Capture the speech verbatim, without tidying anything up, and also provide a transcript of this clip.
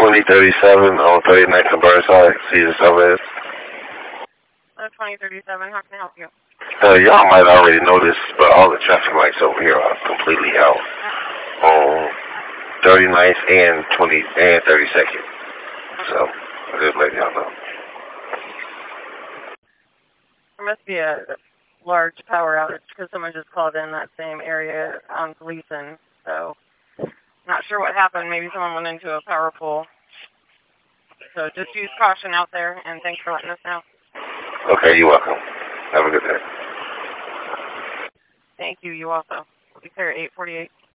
twenty thirty-seven on thirty-ninth and Burnside, Cedar Summers. Uh, twenty thirty-seven, how can I help you? Uh, y'all might already know this, but all the traffic lights over here are completely out on thirty-ninth and twenty and thirty-second. So, I just let y'all know. There must be a large power outage because someone just called in that same area on Gleason. So, not sure what happened. Maybe someone went into a power pole. So, just use caution out there, and thanks for letting us know. Okay, you're welcome. Have a good day. Thank you. You also. We'll be there at eight forty-eight.